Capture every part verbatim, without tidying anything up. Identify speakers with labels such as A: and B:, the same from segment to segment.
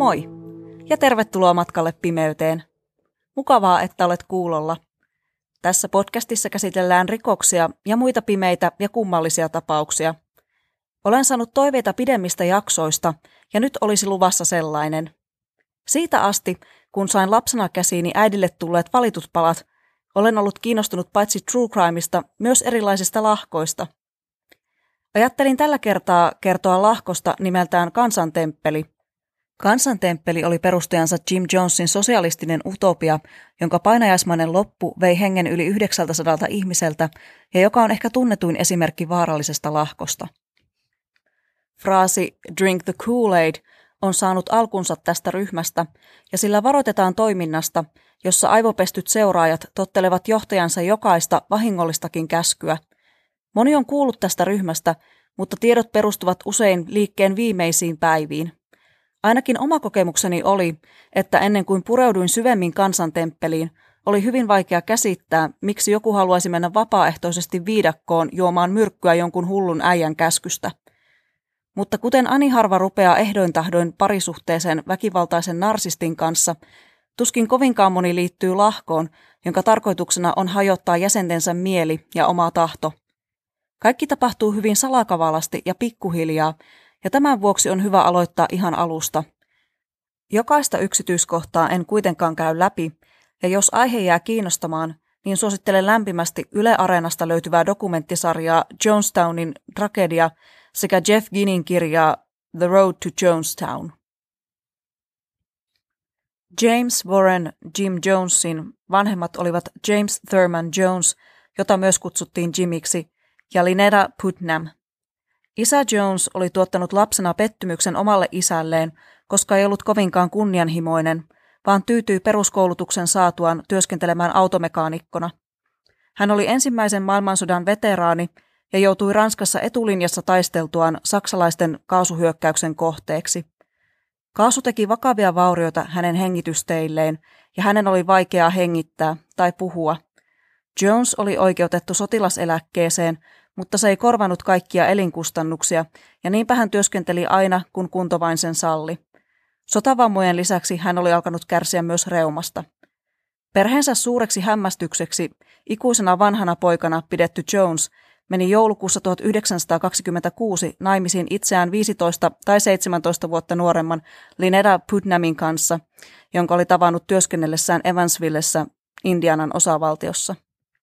A: Moi ja tervetuloa matkalle pimeyteen. Mukavaa, että olet kuulolla. Tässä podcastissa käsitellään rikoksia ja muita pimeitä ja kummallisia tapauksia. Olen saanut toiveita pidemmistä jaksoista ja nyt olisi luvassa sellainen. Siitä asti, kun sain lapsena käsiini äidille tulleet valitut palat, olen ollut kiinnostunut paitsi true crimeista myös erilaisista lahkoista. Ajattelin tällä kertaa kertoa lahkosta nimeltään Kansantemppeli. Kansantemppeli oli perustajansa Jim Jonesin sosialistinen utopia, jonka painajaismainen loppu vei hengen yli yhdeksältäsadalta ihmiseltä ja joka on ehkä tunnetuin esimerkki vaarallisesta lahkosta. Fraasi "drink the Kool-Aid" on saanut alkunsa tästä ryhmästä ja sillä varoitetaan toiminnasta, jossa aivopestyt seuraajat tottelevat johtajansa jokaista vahingollistakin käskyä. Moni on kuullut tästä ryhmästä, mutta tiedot perustuvat usein liikkeen viimeisiin päiviin. Ainakin oma kokemukseni oli, että ennen kuin pureuduin syvemmin Kansantemppeliin, oli hyvin vaikea käsittää, miksi joku haluaisi mennä vapaaehtoisesti viidakkoon juomaan myrkkyä jonkun hullun äijän käskystä. Mutta kuten ani harva rupeaa ehdoin tahdoin parisuhteeseen väkivaltaisen narsistin kanssa, tuskin kovinkaan moni liittyy lahkoon, jonka tarkoituksena on hajottaa jäsentensä mieli ja oma tahto. Kaikki tapahtuu hyvin salakavalasti ja pikkuhiljaa, ja tämän vuoksi on hyvä aloittaa ihan alusta. Jokaista yksityiskohtaa en kuitenkaan käy läpi, ja jos aihe jää kiinnostamaan, niin suosittelen lämpimästi Yle Areenasta löytyvää dokumenttisarjaa Jonestownin tragedia sekä Jeff Ginin kirjaa The Road to Jonestown. James Warren Jim Jonesin vanhemmat olivat James Thurman Jones, jota myös kutsuttiin Jimiksi, ja Lynetta Putnam. Isä Jones oli tuottanut lapsena pettymyksen omalle isälleen, koska ei ollut kovinkaan kunnianhimoinen, vaan tyytyi peruskoulutuksen saatuaan työskentelemään automekaanikkona. Hän oli ensimmäisen maailmansodan veteraani ja joutui Ranskassa etulinjassa taisteltuaan saksalaisten kaasuhyökkäyksen kohteeksi. Kaasu teki vakavia vaurioita hänen hengitysteilleen ja hänen oli vaikeaa hengittää tai puhua. Jones oli oikeutettu sotilaseläkkeeseen, mutta se ei korvanut kaikkia elinkustannuksia, ja niinpä hän työskenteli aina, kun kunto vain sen salli. Sotavammojen lisäksi hän oli alkanut kärsiä myös reumasta. Perheensä suureksi hämmästykseksi ikuisena vanhana poikana pidetty Jones meni joulukuussa tuhatyhdeksänsataakaksikymmentäkuusi naimisiin itseään viisitoista tai seitsemäntoista vuotta nuoremman Lynetta Putnamin kanssa, jonka oli tavannut työskennellessään Evansvillessä, Indianan osavaltiossa.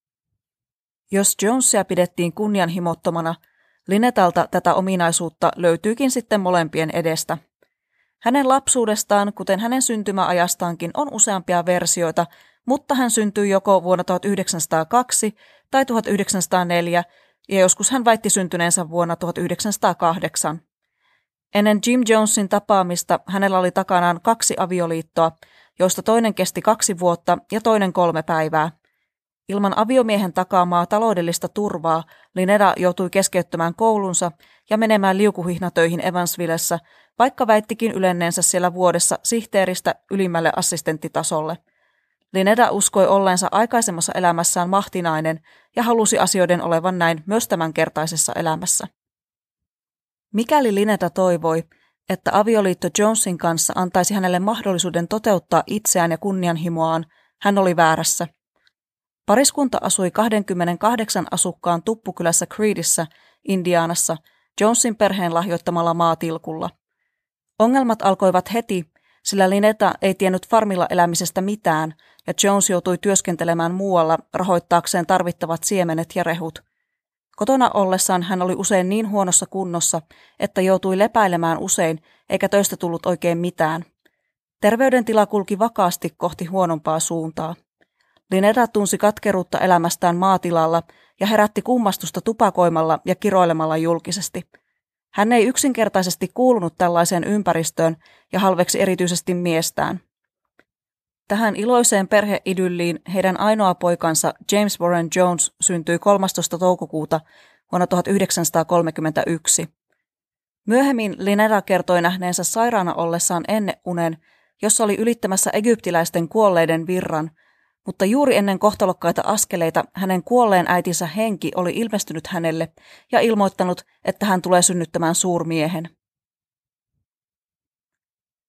A: Jos Jonesia pidettiin kunnianhimottomana, Lynettalta tätä ominaisuutta löytyykin sitten molempien edestä. Hänen lapsuudestaan, kuten hänen syntymäajastaankin, on useampia versioita, mutta hän syntyi joko vuonna tuhatyhdeksänsataakaksi tai tuhatyhdeksänsataaneljä, ja joskus hän väitti syntyneensä vuonna tuhatyhdeksänsataakahdeksan. Ennen Jim Jonesin tapaamista hänellä oli takanaan kaksi avioliittoa, joista toinen kesti kaksi vuotta ja toinen kolme päivää. Ilman aviomiehen takaamaa taloudellista turvaa Lynetta joutui keskeyttämään koulunsa ja menemään liukuhihnatöihin Evansvillessä, vaikka väittikin ylenneensä siellä vuodessa sihteeristä ylimmälle assistenttitasolle. Lynetta uskoi olleensa aikaisemmassa elämässään mahtinainen ja halusi asioiden olevan näin myös tämänkertaisessa elämässä. Mikäli Lynetta toivoi, että avioliitto Jonesin kanssa antaisi hänelle mahdollisuuden toteuttaa itseään ja kunnianhimoaan, hän oli väärässä. Pariskunta asui kaksikymmentäkahdeksan asukkaan tuppukylässä Creedissä, Indianassa, Jonesin perheen lahjoittamalla maatilkulla. Ongelmat alkoivat heti, sillä Lynetta ei tiennyt farmilla elämisestä mitään, ja Jones joutui työskentelemään muualla rahoittaakseen tarvittavat siemenet ja rehut. Kotona ollessaan hän oli usein niin huonossa kunnossa, että joutui lepäilemään usein, eikä töistä tullut oikein mitään. Terveydentila kulki vakaasti kohti huonompaa suuntaa. Lynetta tunsi katkeruutta elämästään maatilalla ja herätti kummastusta tupakoimalla ja kiroilemalla julkisesti. Hän ei yksinkertaisesti kuulunut tällaiseen ympäristöön ja halveksi erityisesti miestään. Tähän iloiseen perheidylliin heidän ainoa poikansa James Warren Jones syntyi kolmastoista toukokuuta vuonna tuhatyhdeksänsataakolmekymmentäyksi. Myöhemmin Lynetta kertoi nähneensä sairaana ollessaan enneunen, jossa oli ylittämässä egyptiläisten kuolleiden virran, mutta juuri ennen kohtalokkaita askeleita hänen kuolleen äitinsä henki oli ilmestynyt hänelle ja ilmoittanut, että hän tulee synnyttämään suurmiehen.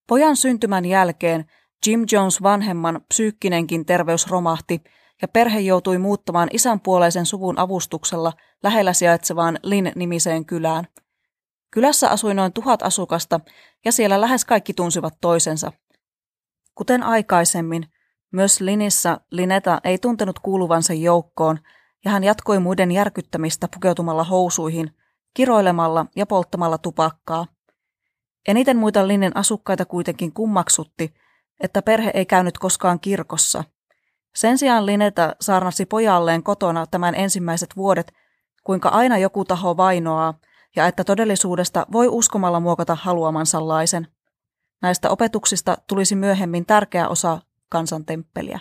A: Pojan syntymän jälkeen Jim Jones vanhemman psyykkinenkin terveys romahti ja perhe joutui muuttamaan isänpuoleisen suvun avustuksella lähellä sijaitsevaan Lynn-nimiseen kylään. Kylässä asui noin tuhat asukasta ja siellä lähes kaikki tunsivat toisensa. Kuten aikaisemmin, myös Lynnissä Lynetta ei tuntenut kuuluvansa joukkoon ja hän jatkoi muiden järkyttämistä pukeutumalla housuihin, kiroilemalla ja polttamalla tupakkaa. Eniten muita Lynnin asukkaita kuitenkin kummaksutti, että perhe ei käynyt koskaan kirkossa. Sen sijaan Lynetta saarnasi pojalleen kotona tämän ensimmäiset vuodet, kuinka aina joku taho vainoaa ja että todellisuudesta voi uskomalla muokata haluamansa laisen. Näistä opetuksista tulisi myöhemmin tärkeä osa kansantemppeliä.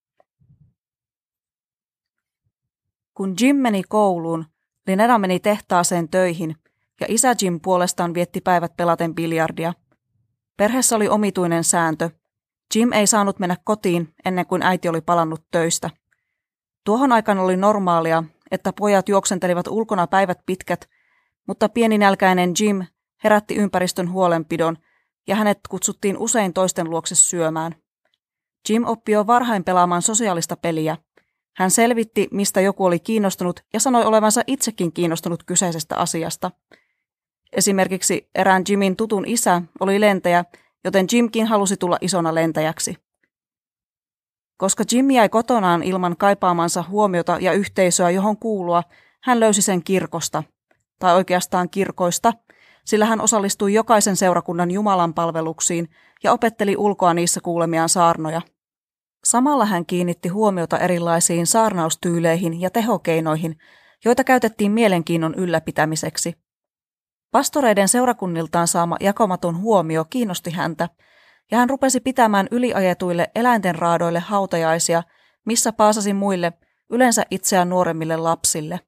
A: Kun Jim meni kouluun, Lynetta meni tehtaaseen töihin ja isä Jim puolestaan vietti päivät pelaten biljardia. Perheessä oli omituinen sääntö. Jim ei saanut mennä kotiin ennen kuin äiti oli palannut töistä. Tuohon aikaan oli normaalia, että pojat juoksentelivat ulkona päivät pitkät, mutta pieninälkäinen Jim herätti ympäristön huolenpidon ja hänet kutsuttiin usein toisten luokse syömään. Jim oppi jo varhain pelaamaan sosiaalista peliä. Hän selvitti, mistä joku oli kiinnostunut ja sanoi olevansa itsekin kiinnostunut kyseisestä asiasta. Esimerkiksi erään Jimin tutun isä oli lentäjä, joten Jimkin halusi tulla isona lentäjäksi. Koska Jim jäi kotonaan ilman kaipaamansa huomiota ja yhteisöä, johon kuulua, hän löysi sen kirkosta, tai oikeastaan kirkoista, sillä hän osallistui jokaisen seurakunnan Jumalan palveluksiin ja opetteli ulkoa niissä kuulemiaan saarnoja. Samalla hän kiinnitti huomiota erilaisiin saarnaustyyleihin ja tehokeinoihin, joita käytettiin mielenkiinnon ylläpitämiseksi. Pastoreiden seurakunniltaan saama jakomaton huomio kiinnosti häntä, ja hän rupesi pitämään yliajetuille eläinten raadoille hautajaisia, missä paasasi muille, yleensä itseään nuoremmille lapsille.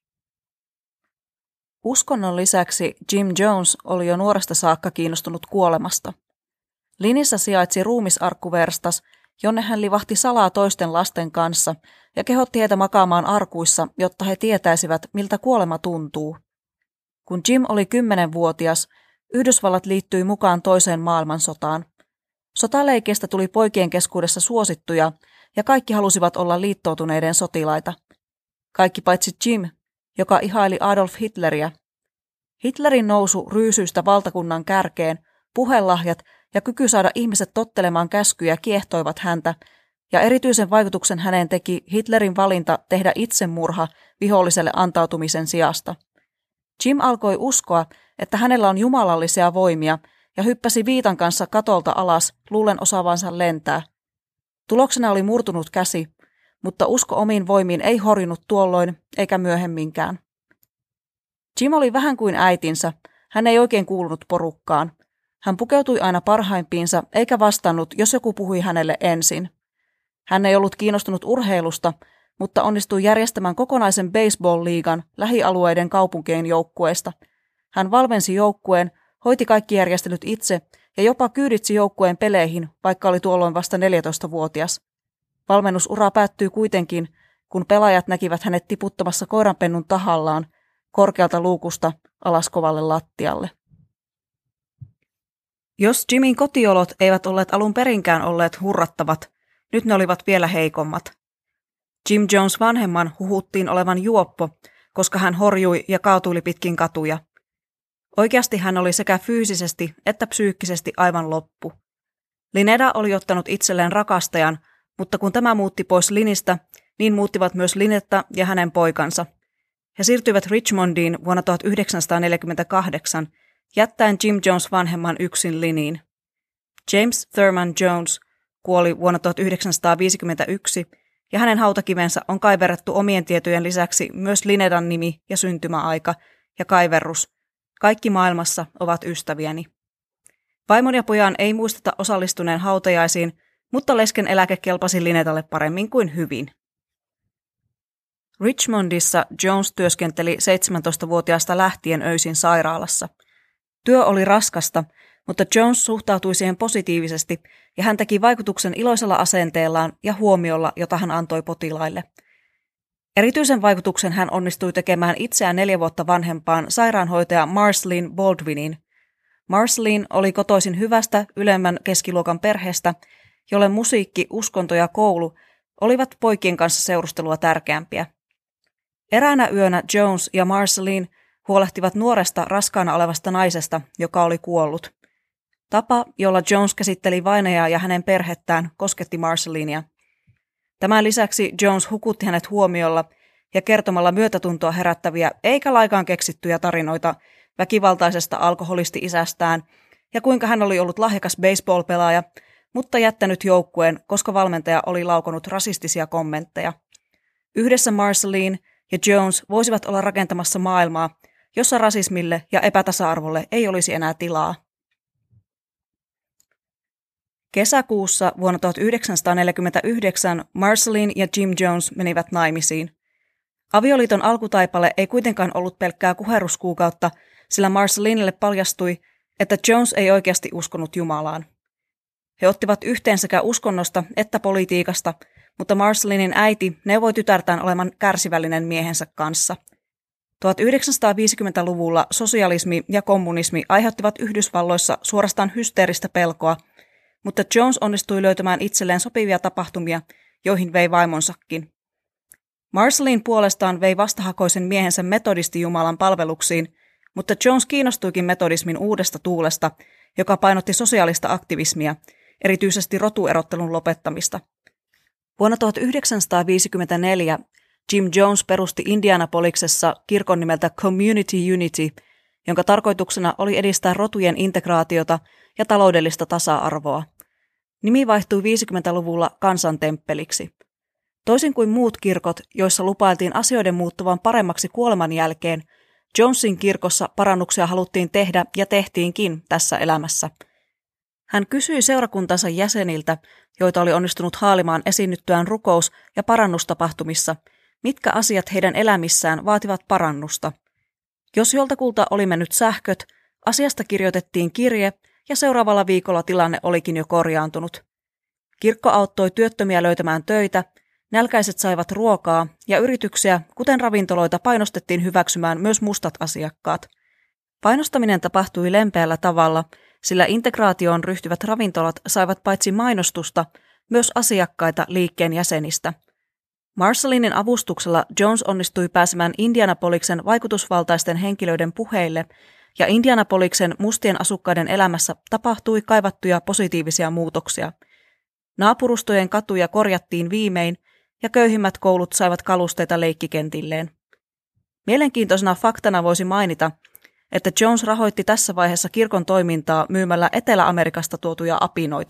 A: Uskonnon lisäksi Jim Jones oli jo nuoresta saakka kiinnostunut kuolemasta. Lynnissä sijaitsi ruumisarkkuverstas, jonne hän livahti salaa toisten lasten kanssa ja kehotti heitä makaamaan arkuissa, jotta he tietäisivät, miltä kuolema tuntuu. Kun Jim oli kymmenvuotias, Yhdysvallat liittyi mukaan toiseen maailmansotaan. Sotaleikeistä tuli poikien keskuudessa suosittuja ja kaikki halusivat olla liittoutuneiden sotilaita. Kaikki paitsi Jim, joka ihaili Adolf Hitleriä. Hitlerin nousu ryysyistä valtakunnan kärkeen, puhelahjat ja kyky saada ihmiset tottelemaan käskyjä kiehtoivat häntä, ja erityisen vaikutuksen häneen teki Hitlerin valinta tehdä itsemurha viholliselle antautumisen sijasta. Jim alkoi uskoa, että hänellä on jumalallisia voimia, ja hyppäsi viitan kanssa katolta alas, luulen osaavansa lentää. Tuloksena oli murtunut käsi, mutta usko omiin voimiin ei horjunut tuolloin eikä myöhemminkään. Jim oli vähän kuin äitinsä, hän ei oikein kuulunut porukkaan. Hän pukeutui aina parhaimpiinsa eikä vastannut, jos joku puhui hänelle ensin. Hän ei ollut kiinnostunut urheilusta, mutta onnistui järjestämään kokonaisen baseball-liigan lähialueiden kaupunkien joukkueesta. Hän valmensi joukkueen, hoiti kaikki järjestelyt itse ja jopa kyyditsi joukkueen peleihin, vaikka oli tuolloin vasta neljätoistavuotias. Valmennusura päättyi kuitenkin, kun pelaajat näkivät hänet tiputtamassa koiranpennun tahallaan korkealta luukusta alas kovalle lattialle. Jos Jimin kotiolot eivät olleet alun perinkään olleet hurrattavat, nyt ne olivat vielä heikommat. Jim Jones vanhemman huhuttiin olevan juoppo, koska hän horjui ja kaatuili pitkin katuja. Oikeasti hän oli sekä fyysisesti että psyykkisesti aivan loppu. Lynetta oli ottanut itselleen rakastajan, mutta kun tämä muutti pois Lynistä, niin muuttivat myös Lynetta ja hänen poikansa. He siirtyivät Richmondiin vuonna tuhatyhdeksänsataaneljäkymmentäkahdeksan, jättäen Jim Jones vanhemman yksin Lynniin. James Thurman Jones kuoli vuonna tuhatyhdeksänsataaviisikymmentäyksi, ja hänen hautakivensä on kaiverrettu omien tietojen lisäksi myös Lynettan nimi ja syntymäaika ja kaiverrus. Kaikki maailmassa ovat ystäviäni. Vaimon ja pojan ei muisteta osallistuneen hautajaisiin, mutta lesken eläke kelpasi Lynettalle paremmin kuin hyvin. Richmondissa Jones työskenteli seitsemäntoistavuotiaasta lähtien öisin sairaalassa. Työ oli raskasta, mutta Jones suhtautui siihen positiivisesti ja hän teki vaikutuksen iloisella asenteellaan ja huomiolla, jota hän antoi potilaille. Erityisen vaikutuksen hän onnistui tekemään itseään neljä vuotta vanhempaan sairaanhoitaja Marceline Baldwinin. Marceline oli kotoisin hyvästä ylemmän keskiluokan perheestä, jolle musiikki, uskonto ja koulu olivat poikien kanssa seurustelua tärkeämpiä. Eräänä yönä Jones ja Marceline huolehtivat nuoresta raskaana olevasta naisesta, joka oli kuollut. Tapa, jolla Jones käsitteli vainajaa ja hänen perhettään, kosketti Marcelinea. Tämän lisäksi Jones hukutti hänet huomiolla ja kertomalla myötätuntoa herättäviä eikä laikaan keksittyjä tarinoita väkivaltaisesta alkoholisti-isästään ja kuinka hän oli ollut lahjakas baseball-pelaaja, mutta jättänyt joukkueen, koska valmentaja oli laukonut rasistisia kommentteja. Yhdessä Marceline ja Jones voisivat olla rakentamassa maailmaa, jossa rasismille ja epätasa-arvolle ei olisi enää tilaa. Kesäkuussa vuonna tuhatyhdeksänsataaneljäkymmentäyhdeksän Marceline ja Jim Jones menivät naimisiin. Avioliiton alkutaipale ei kuitenkaan ollut pelkkää kuherruskuukautta, sillä Marcelinelle paljastui, että Jones ei oikeasti uskonut Jumalaan. He ottivat yhteen sekä uskonnosta että politiikasta, mutta Marcelinin äiti neuvoi tytärtään olemaan kärsivällinen miehensä kanssa. tuhatyhdeksänsataaviisikymmentäluvulla sosialismi ja kommunismi aiheuttivat Yhdysvalloissa suorastaan hysteeristä pelkoa, mutta Jones onnistui löytämään itselleen sopivia tapahtumia, joihin vei vaimonsakin. Marceline puolestaan vei vastahakoisen miehensä metodisti-jumalan palveluksiin, mutta Jones kiinnostuikin metodismin uudesta tuulesta, joka painotti sosiaalista aktivismia, erityisesti rotuerottelun lopettamista. Vuonna tuhatyhdeksänsataaviisikymmentäneljä Jim Jones perusti Indianapolisessa kirkon nimeltä Community Unity, jonka tarkoituksena oli edistää rotujen integraatiota ja taloudellista tasa-arvoa. Nimi vaihtui viisikymmentäluvulla kansantemppeliksi. Toisin kuin muut kirkot, joissa lupailtiin asioiden muuttuvan paremmaksi kuoleman jälkeen, Jonesin kirkossa parannuksia haluttiin tehdä ja tehtiinkin tässä elämässä. Hän kysyi seurakuntansa jäseniltä, joita oli onnistunut haalimaan esiinnyttyään rukous- ja parannustapahtumissa, mitkä asiat heidän elämissään vaativat parannusta. Jos joltakulta oli mennyt sähköt, asiasta kirjoitettiin kirje ja seuraavalla viikolla tilanne olikin jo korjaantunut. Kirkko auttoi työttömiä löytämään töitä, nälkäiset saivat ruokaa ja yrityksiä, kuten ravintoloita, painostettiin hyväksymään myös mustat asiakkaat. Painostaminen tapahtui lempeällä tavalla, sillä integraatioon ryhtyvät ravintolat saivat paitsi mainostusta, myös asiakkaita liikkeen jäsenistä. Marcelinin avustuksella Jones onnistui pääsemään Indianapoliksen vaikutusvaltaisten henkilöiden puheille, ja Indianapoliksen mustien asukkaiden elämässä tapahtui kaivattuja positiivisia muutoksia. Naapurustojen katuja korjattiin viimein, ja köyhimmät koulut saivat kalusteita leikkikentilleen. Mielenkiintoisena faktana voisi mainita, että Jones rahoitti tässä vaiheessa kirkon toimintaa myymällä Etelä-Amerikasta tuotuja apinoita.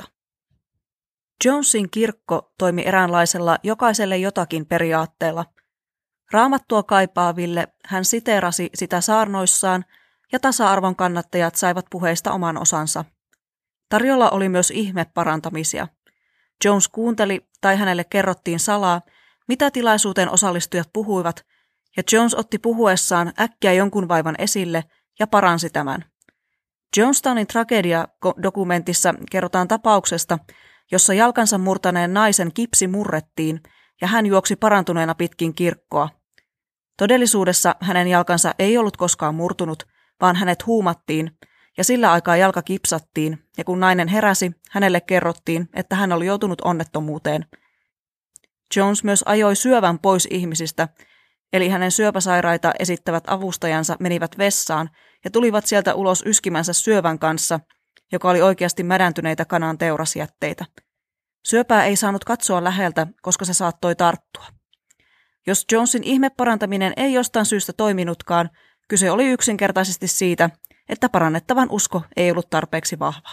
A: Jonesin kirkko toimi eräänlaisella jokaiselle jotakin periaatteella. Raamattua kaipaaville hän siteerasi sitä saarnoissaan, ja tasa-arvon kannattajat saivat puheista oman osansa. Tarjolla oli myös ihmeparantamisia. Jones kuunteli tai hänelle kerrottiin salaa, mitä tilaisuuteen osallistujat puhuivat, ja Jones otti puhuessaan äkkiä jonkun vaivan esille ja paransi tämän. Jonestownin tragedia-dokumentissa kerrotaan tapauksesta, jossa jalkansa murtaneen naisen kipsi murrettiin ja hän juoksi parantuneena pitkin kirkkoa. Todellisuudessa hänen jalkansa ei ollut koskaan murtunut, vaan hänet huumattiin, ja sillä aikaa jalka kipsattiin, ja kun nainen heräsi, hänelle kerrottiin, että hän oli joutunut onnettomuuteen. Jones myös ajoi syövän pois ihmisistä, eli hänen syöpäsairaita esittävät avustajansa menivät vessaan ja tulivat sieltä ulos yskimänsä syövän kanssa, joka oli oikeasti mädäntyneitä kanan teurasjätteitä. Syöpää ei saanut katsoa läheltä, koska se saattoi tarttua. Jos Jonesin ihmeparantaminen ei jostain syystä toiminutkaan, kyse oli yksinkertaisesti siitä, että parannettavan usko ei ollut tarpeeksi vahva.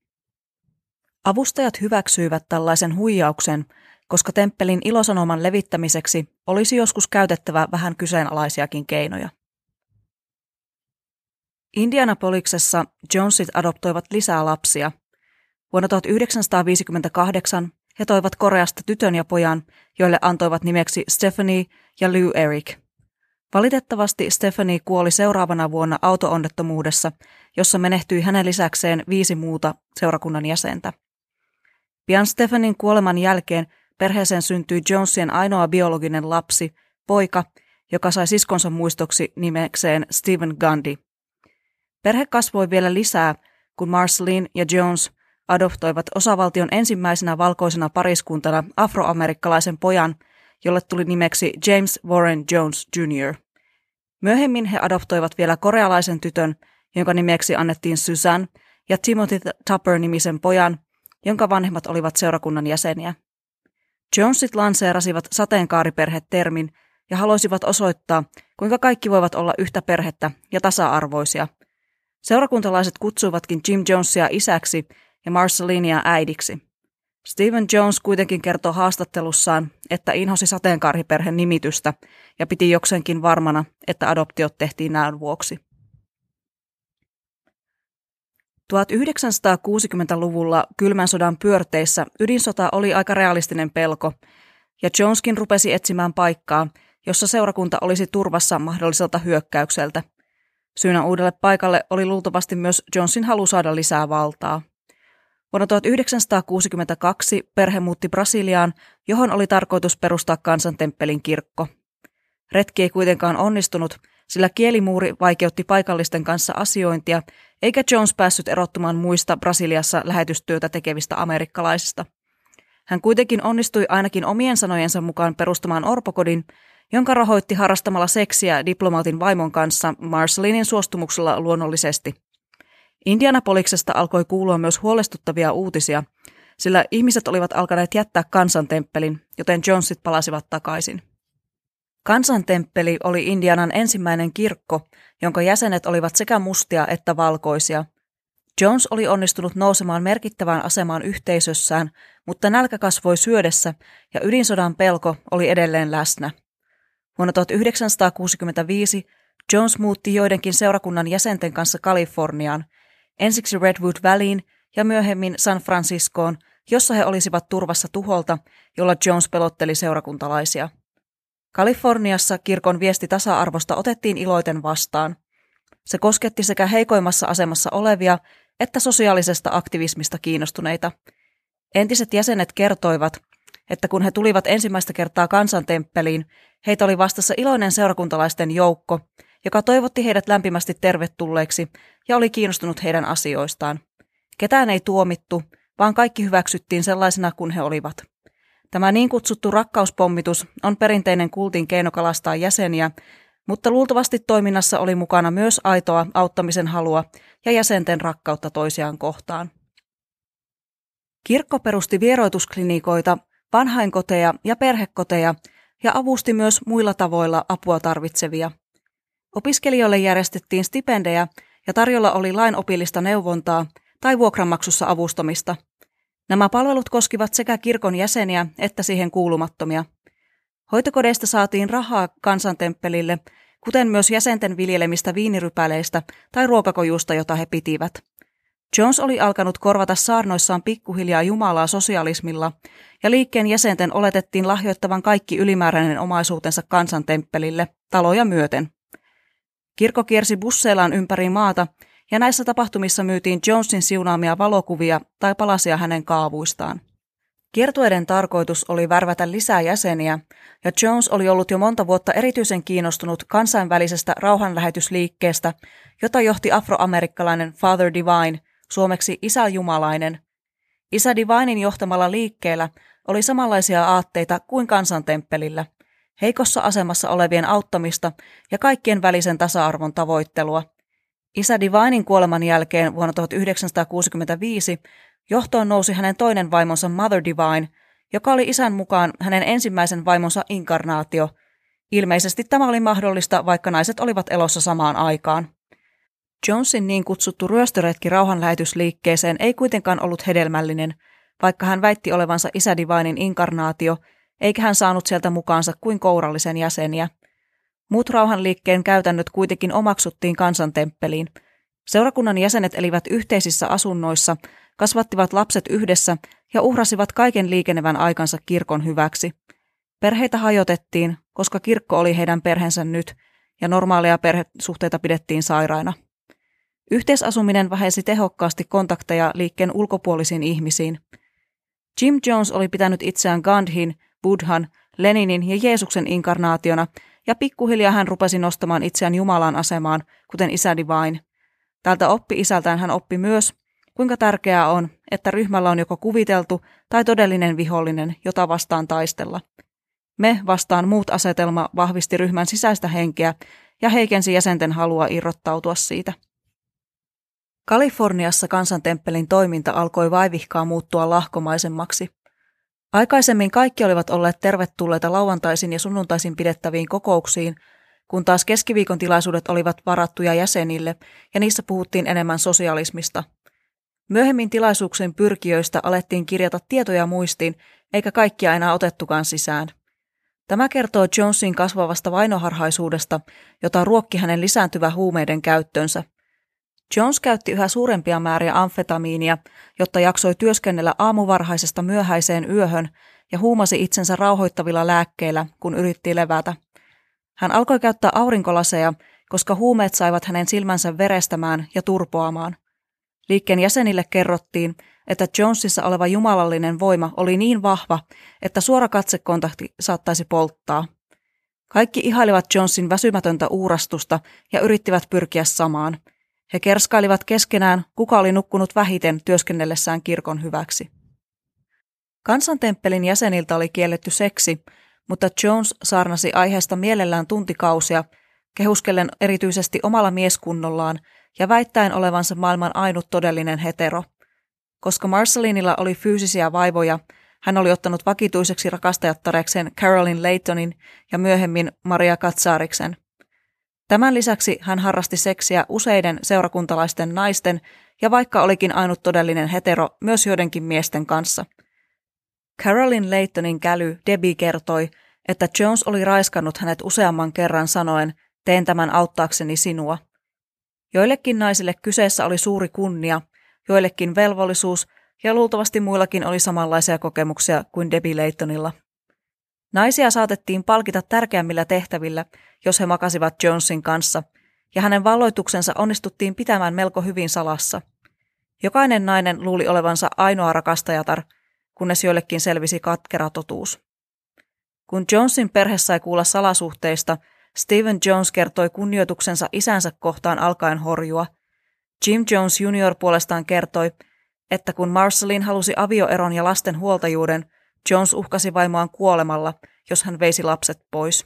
A: Avustajat hyväksyivät tällaisen huijauksen, koska temppelin ilosanoman levittämiseksi olisi joskus käytettävä vähän kyseenalaisiakin keinoja. Indianapoliksessa Jonesit adoptoivat lisää lapsia. Vuonna tuhatyhdeksänsataaviisikymmentäkahdeksan he toivat Koreasta tytön ja pojan, joille antoivat nimeksi Stephanie ja Lou Eric. Valitettavasti Stephanie kuoli seuraavana vuonna auto-onnettomuudessa, jossa menehtyi hänen lisäkseen viisi muuta seurakunnan jäsentä. Pian Stephanin kuoleman jälkeen perheeseen syntyi Jonesien ainoa biologinen lapsi, poika, joka sai siskonsa muistoksi nimekseen Stephen Gundy. Perhe kasvoi vielä lisää, kun Marceline ja Jones adoptoivat osavaltion ensimmäisenä valkoisena pariskuntana afroamerikkalaisen pojan, jolle tuli nimeksi James Warren Jones junior Myöhemmin he adoptoivat vielä korealaisen tytön, jonka nimeksi annettiin Susan, ja Timothy Tupper-nimisen pojan, jonka vanhemmat olivat seurakunnan jäseniä. Jonesit lanseerasivat sateenkaariperhe-termin ja halusivat osoittaa, kuinka kaikki voivat olla yhtä perhettä ja tasa-arvoisia. Seurakuntalaiset kutsuivatkin Jim Jonesia isäksi ja Marcelinea äidiksi. Stephen Jones kuitenkin kertoo haastattelussaan, että inhosi sateenkaariperheen nimitystä ja piti jokseenkin varmana, että adoptiot tehtiin näön vuoksi. tuhatyhdeksänsataakuusikymmentäluvulla kylmän sodan pyörteissä ydinsota oli aika realistinen pelko, ja Joneskin rupesi etsimään paikkaa, jossa seurakunta olisi turvassa mahdolliselta hyökkäykseltä. Syynä uudelle paikalle oli luultavasti myös Jonesin halu saada lisää valtaa. Vuonna tuhatyhdeksänsataakuusikymmentäkaksi perhe muutti Brasiliaan, johon oli tarkoitus perustaa kansantemppelin kirkko. Retki ei kuitenkaan onnistunut, sillä kielimuuri vaikeutti paikallisten kanssa asiointia, eikä Jones päässyt erottumaan muista Brasiliassa lähetystyötä tekevistä amerikkalaisista. Hän kuitenkin onnistui ainakin omien sanojensa mukaan perustamaan orpokodin, jonka rahoitti harrastamalla seksiä diplomaatin vaimon kanssa Marcelinin suostumuksella luonnollisesti. Indianapoliksesta alkoi kuulua myös huolestuttavia uutisia, sillä ihmiset olivat alkaneet jättää kansantemppelin, joten Jonesit palasivat takaisin. Kansantemppeli oli Indianan ensimmäinen kirkko, jonka jäsenet olivat sekä mustia että valkoisia. Jones oli onnistunut nousemaan merkittävään asemaan yhteisössään, mutta nälkä kasvoi syödessä ja ydinsodan pelko oli edelleen läsnä. Vuonna tuhatyhdeksänsataakuusikymmentäviisi Jones muutti joidenkin seurakunnan jäsenten kanssa Kaliforniaan, ensiksi Redwood Valleyin ja myöhemmin San Franciscoon, jossa he olisivat turvassa tuholta, jolla Jones pelotteli seurakuntalaisia. Kaliforniassa kirkon viesti tasa-arvosta otettiin iloiten vastaan. Se kosketti sekä heikoimmassa asemassa olevia että sosiaalisesta aktivismista kiinnostuneita. Entiset jäsenet kertoivat, että kun he tulivat ensimmäistä kertaa kansantemppeliin, heitä oli vastassa iloinen seurakuntalaisten joukko, joka toivotti heidät lämpimästi tervetulleeksi ja oli kiinnostunut heidän asioistaan. Ketään ei tuomittu, vaan kaikki hyväksyttiin sellaisena kuin he olivat. Tämä niin kutsuttu rakkauspommitus on perinteinen kultin keino kalastaa jäseniä, mutta luultavasti toiminnassa oli mukana myös aitoa auttamisen halua ja jäsenten rakkautta toisiaan kohtaan. Kirkko perusti vieroitusklinikoita, vanhainkoteja ja perhekoteja ja avusti myös muilla tavoilla apua tarvitsevia. Opiskelijoille järjestettiin stipendejä ja tarjolla oli lainopillista neuvontaa tai vuokranmaksussa avustamista. Nämä palvelut koskivat sekä kirkon jäseniä että siihen kuulumattomia. Hoitokodeista saatiin rahaa kansantemppelille, kuten myös jäsenten viljelemistä viinirypäleistä tai ruokakojusta, jota he pitivät. Jones oli alkanut korvata saarnoissaan pikkuhiljaa Jumalaa sosialismilla, ja liikkeen jäsenten oletettiin lahjoittavan kaikki ylimääräinen omaisuutensa kansantemppelille, taloja myöten. Kirkko kiersi busseillaan ympäri maata, ja näissä tapahtumissa myytiin Jonesin siunaamia valokuvia tai palasia hänen kaavuistaan. Kiertueiden tarkoitus oli värvätä lisää jäseniä, ja Jones oli ollut jo monta vuotta erityisen kiinnostunut kansainvälisestä rauhanlähetysliikkeestä, jota johti afroamerikkalainen Father Divine, suomeksi Isä Jumalainen. Isä Divinin johtamalla liikkeellä oli samanlaisia aatteita kuin kansantemppelillä, heikossa asemassa olevien auttamista ja kaikkien välisen tasa-arvon tavoittelua. Isä Divinin kuoleman jälkeen vuonna tuhatyhdeksänsataakuusikymmentäviisi johtoon nousi hänen toinen vaimonsa Mother Divine, joka oli isän mukaan hänen ensimmäisen vaimonsa inkarnaatio. Ilmeisesti tämä oli mahdollista, vaikka naiset olivat elossa samaan aikaan. Jonesin niin kutsuttu ryöstöretki rauhanlähetysliikkeeseen ei kuitenkaan ollut hedelmällinen, vaikka hän väitti olevansa Isä Divinin inkarnaatio, eikä hän saanut sieltä mukaansa kuin kourallisen jäseniä. Muut rauhanliikkeen käytännöt kuitenkin omaksuttiin kansantemppeliin. Seurakunnan jäsenet elivät yhteisissä asunnoissa, kasvattivat lapset yhdessä ja uhrasivat kaiken liikenevän aikansa kirkon hyväksi. Perheitä hajotettiin, koska kirkko oli heidän perheensä nyt, ja normaaleja perhesuhteita pidettiin sairaina. Yhteisasuminen vähensi tehokkaasti kontakteja liikkeen ulkopuolisiin ihmisiin. Jim Jones oli pitänyt itseään Gandhin, Buddhan, Leninin ja Jeesuksen inkarnaationa, ja pikkuhiljaa hän rupesi nostamaan itseään Jumalan asemaan, kuten Isä Divine. Tältä oppi-isältään hän oppi myös, kuinka tärkeää on, että ryhmällä on joko kuviteltu tai todellinen vihollinen, jota vastaan taistella. Me vastaan muut asetelma vahvisti ryhmän sisäistä henkeä ja heikensi jäsenten halua irrottautua siitä. Kaliforniassa kansantemppelin toiminta alkoi vaivihkaa muuttua lahkomaisemmaksi. Aikaisemmin kaikki olivat olleet tervetulleita lauantaisin ja sunnuntaisin pidettäviin kokouksiin, kun taas keskiviikon tilaisuudet olivat varattuja jäsenille ja niissä puhuttiin enemmän sosialismista. Myöhemmin tilaisuuksien pyrkijöistä alettiin kirjata tietoja muistiin, eikä kaikkia enää otettukaan sisään. Tämä kertoo Jonesin kasvavasta vainoharhaisuudesta, jota ruokki hänen lisääntyvä huumeiden käyttönsä. Jones käytti yhä suurempia määriä amfetamiinia, jotta jaksoi työskennellä aamuvarhaisesta myöhäiseen yöhön ja huumasi itsensä rauhoittavilla lääkkeillä, kun yritti levätä. Hän alkoi käyttää aurinkolaseja, koska huumeet saivat hänen silmänsä verestämään ja turpoamaan. Liikkeen jäsenille kerrottiin, että Jonesissa oleva jumalallinen voima oli niin vahva, että suora katsekontakti saattaisi polttaa. Kaikki ihailivat Jonesin väsymätöntä uurastusta ja yrittivät pyrkiä samaan. He kerskailivat keskenään, kuka oli nukkunut vähiten työskennellessään kirkon hyväksi. Kansantemppelin jäseniltä oli kielletty seksi, mutta Jones saarnasi aiheesta mielellään tuntikausia, kehuskellen erityisesti omalla mieskunnollaan ja väittäen olevansa maailman ainut todellinen hetero. Koska Marcelinilla oli fyysisiä vaivoja, hän oli ottanut vakituiseksi rakastajattarekseen Carolyn Laytonin ja myöhemmin Maria Katsariksen. Tämän lisäksi hän harrasti seksiä useiden seurakuntalaisten naisten ja vaikka olikin ainut todellinen hetero, myös joidenkin miesten kanssa. Carolyn Laytonin käly Debbie kertoi, että Jones oli raiskannut hänet useamman kerran sanoen, teen tämän auttaakseni sinua. Joillekin naisille kyseessä oli suuri kunnia, joillekin velvollisuus ja luultavasti muillakin oli samanlaisia kokemuksia kuin Debbie Laytonilla. Naisia saatettiin palkita tärkeämmillä tehtävillä, jos he makasivat Jonesin kanssa, ja hänen valloituksensa onnistuttiin pitämään melko hyvin salassa. Jokainen nainen luuli olevansa ainoa rakastajatar, kunnes joillekin selvisi katkera totuus. Kun Jonesin perhe sai kuulla salasuhteista, Stephen Jones kertoi kunnioituksensa isänsä kohtaan alkaen horjua. Jim Jones junior puolestaan kertoi, että kun Marceline halusi avioeron ja lasten huoltajuuden, Jones uhkasi vaimoaan kuolemalla, jos hän veisi lapset pois.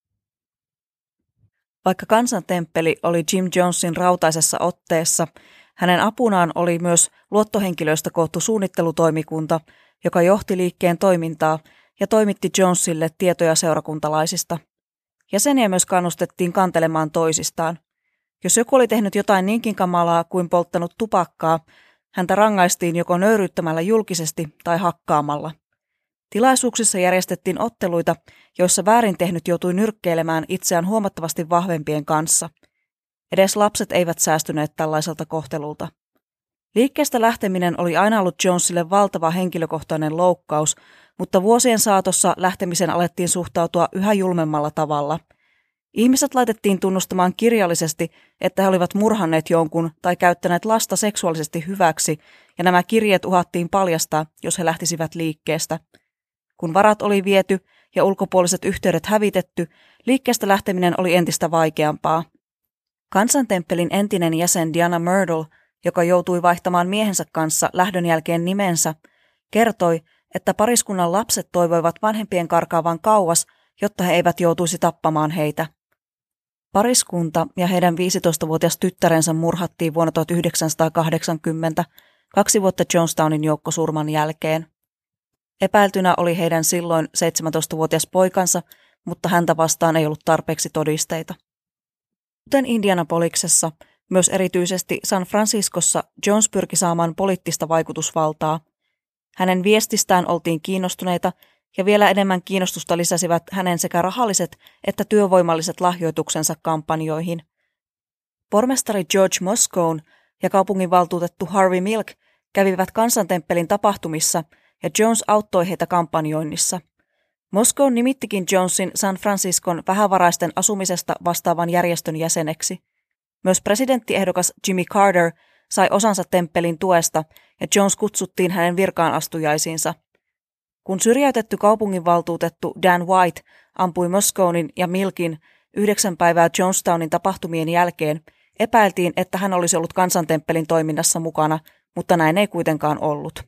A: Vaikka kansantemppeli oli Jim Jonesin rautaisessa otteessa, hänen apunaan oli myös luottohenkilöistä koottu suunnittelutoimikunta, joka johti liikkeen toimintaa ja toimitti Jonesille tietoja seurakuntalaisista. Jäseniä myös kannustettiin kantelemaan toisistaan. Jos joku oli tehnyt jotain niinkin kamalaa kuin polttanut tupakkaa, häntä rangaistiin joko nöyryyttämällä julkisesti tai hakkaamalla. Tilaisuuksissa järjestettiin otteluita, joissa väärin tehnyt joutui nyrkkeilemään itseään huomattavasti vahvempien kanssa. Edes lapset eivät säästyneet tällaiselta kohtelulta. Liikkeestä lähteminen oli aina ollut Jonesille valtava henkilökohtainen loukkaus, mutta vuosien saatossa lähtemisen alettiin suhtautua yhä julmemmalla tavalla. Ihmiset laitettiin tunnustamaan kirjallisesti, että he olivat murhanneet jonkun tai käyttäneet lasta seksuaalisesti hyväksi, ja nämä kirjeet uhattiin paljastaa, jos he lähtisivät liikkeestä. Kun varat oli viety ja ulkopuoliset yhteydet hävitetty, liikkeestä lähteminen oli entistä vaikeampaa. Kansantemppelin entinen jäsen Diana Myrtle, joka joutui vaihtamaan miehensä kanssa lähdön jälkeen nimensä, kertoi, että pariskunnan lapset toivoivat vanhempien karkaavan kauas, jotta he eivät joutuisi tappamaan heitä. Pariskunta ja heidän viisitoistavuotias tyttärensä murhattiin vuonna tuhatyhdeksänsataakahdeksankymmentä, kaksi vuotta Jonestownin joukkosurman jälkeen. Epäiltynä oli heidän silloin seitsemäntoistavuotias poikansa, mutta häntä vastaan ei ollut tarpeeksi todisteita. Kuten Indianapoliksessa, myös erityisesti San Franciscossa Jones pyrki saamaan poliittista vaikutusvaltaa. Hänen viestistään oltiin kiinnostuneita ja vielä enemmän kiinnostusta lisäsivät hänen sekä rahalliset että työvoimalliset lahjoituksensa kampanjoihin. Pormestari George Moscone ja kaupunginvaltuutettu Harvey Milk kävivät kansantemppelin tapahtumissa ja Jones auttoi heitä kampanjoinnissa. Moscone nimittikin Jonesin San Franciscon vähävaraisten asumisesta vastaavan järjestön jäseneksi. Myös presidenttiehdokas Jimmy Carter sai osansa temppelin tuesta ja Jones kutsuttiin hänen virkaanastujaisiinsa. Kun syrjäytetty kaupunginvaltuutettu Dan White ampui Mosconin ja Milkin yhdeksän päivää Jonestownin tapahtumien jälkeen, epäiltiin, että hän olisi ollut kansantemppelin toiminnassa mukana, mutta näin ei kuitenkaan ollut.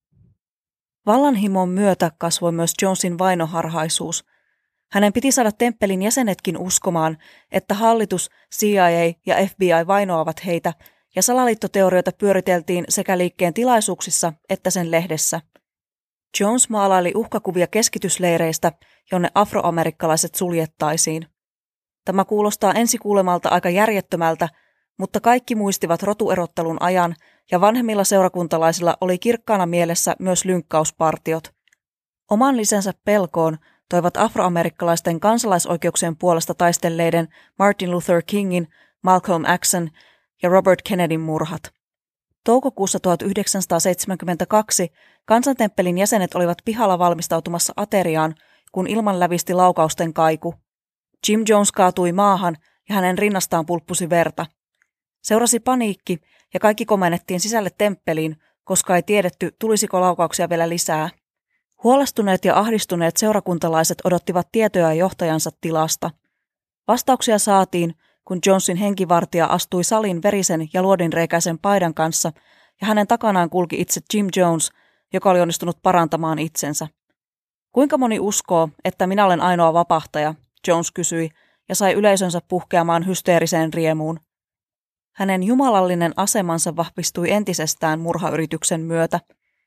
A: Vallanhimon myötä kasvoi myös Jonesin vainoharhaisuus. Hänen piti saada temppelin jäsenetkin uskomaan, että hallitus, C I A ja F B I vainoavat heitä, ja salaliittoteorioita pyöriteltiin sekä liikkeen tilaisuuksissa että sen lehdessä. Jones maalaili uhkakuvia keskitysleireistä, jonne afroamerikkalaiset suljettaisiin. Tämä kuulostaa ensikuulemalta aika järjettömältä, mutta kaikki muistivat rotuerottelun ajan, ja vanhemmilla seurakuntalaisilla oli kirkkaana mielessä myös lynkkauspartiot. Oman lisänsä pelkoon toivat afroamerikkalaisten kansalaisoikeuksien puolesta taistelleiden Martin Luther Kingin, Malcolm Xn ja Robert Kennedyn murhat. Toukokuussa tuhatyhdeksänsataaseitsemänkymmentäkaksi Kansantemppelin jäsenet olivat pihalla valmistautumassa ateriaan, kun ilman lävisti laukausten kaiku. Jim Jones kaatui maahan ja hänen rinnastaan pulppusi verta. Seurasi paniikki ja kaikki komennettiin sisälle temppeliin, koska ei tiedetty, tulisiko laukauksia vielä lisää. Huolestuneet ja ahdistuneet seurakuntalaiset odottivat tietoja johtajansa tilasta. Vastauksia saatiin, kun Jonesin henkivartija astui salin verisen ja luodinreikäisen paidan kanssa, ja hänen takanaan kulki itse Jim Jones, joka oli onnistunut parantamaan itsensä. Kuinka moni uskoo, että minä olen ainoa vapahtaja, Jones kysyi, ja sai yleisönsä puhkeamaan hysteeriseen riemuun. Hänen jumalallinen asemansa vahvistui entisestään murhayrityksen myötä.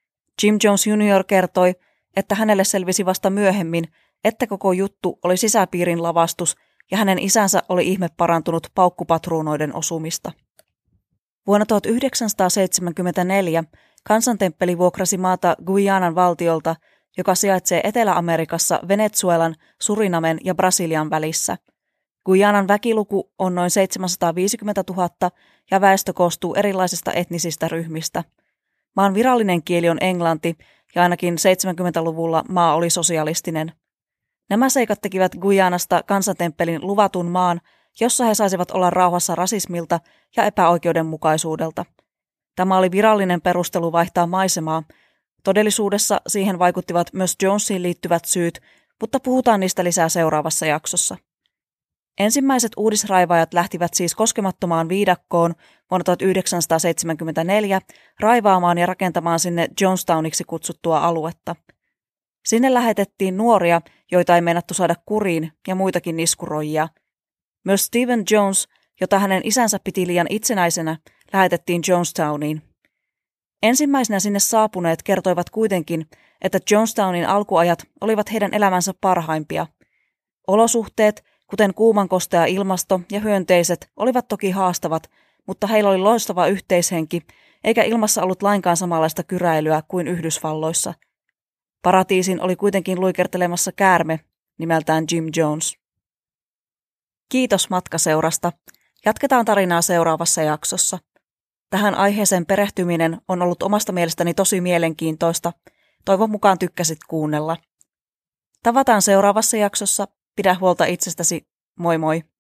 A: Jim Jones junior kertoi, että hänelle selvisi vasta myöhemmin, että koko juttu oli sisäpiirin lavastus ja hänen isänsä oli ihme parantunut paukkupatruunoiden osumista. Vuonna tuhatyhdeksänsataaseitsemänkymmentäneljä Kansantemppeli vuokrasi maata Guyanan valtiolta, joka sijaitsee Etelä-Amerikassa Venezuelan, Surinamen ja Brasilian välissä. Guyanan väkiluku on noin seitsemänsataaviisikymmentätuhatta ja väestö koostuu erilaisista etnisistä ryhmistä. Maan virallinen kieli on englanti ja ainakin seitsemänkymmentäluvulla maa oli sosialistinen. Nämä seikat tekivät Guyanasta Kansantemppelin luvatun maan, jossa he saisivat olla rauhassa rasismilta ja epäoikeudenmukaisuudelta. Tämä oli virallinen perustelu vaihtaa maisemaa. Todellisuudessa siihen vaikuttivat myös Jonesiin liittyvät syyt, mutta puhutaan niistä lisää seuraavassa jaksossa. Ensimmäiset uudisraivaajat lähtivät siis koskemattomaan viidakkoon vuonna tuhatyhdeksänsataaseitsemänkymmentäneljä raivaamaan ja rakentamaan sinne Jonestowniksi kutsuttua aluetta. Sinne lähetettiin nuoria, joita ei meinattu saada kuriin, ja muitakin niskuroijia. Myös Stephen Jones, jota hänen isänsä piti liian itsenäisenä, lähetettiin Jonestowniin. Ensimmäisenä sinne saapuneet kertoivat kuitenkin, että Jonestownin alkuajat olivat heidän elämänsä parhaimpia. Olosuhteet, kuten kuumankostea ilmasto ja hyönteiset, olivat toki haastavat, mutta heillä oli loistava yhteishenki, eikä ilmassa ollut lainkaan samanlaista kyräilyä kuin Yhdysvalloissa. Paratiisin oli kuitenkin luikertelemassa käärme, nimeltään Jim Jones. Kiitos matkaseurasta. Jatketaan tarinaa seuraavassa jaksossa. Tähän aiheeseen perehtyminen on ollut omasta mielestäni tosi mielenkiintoista. Toivon mukaan tykkäsit kuunnella. Tavataan seuraavassa jaksossa. Pidä huolta itsestäsi. Moi moi!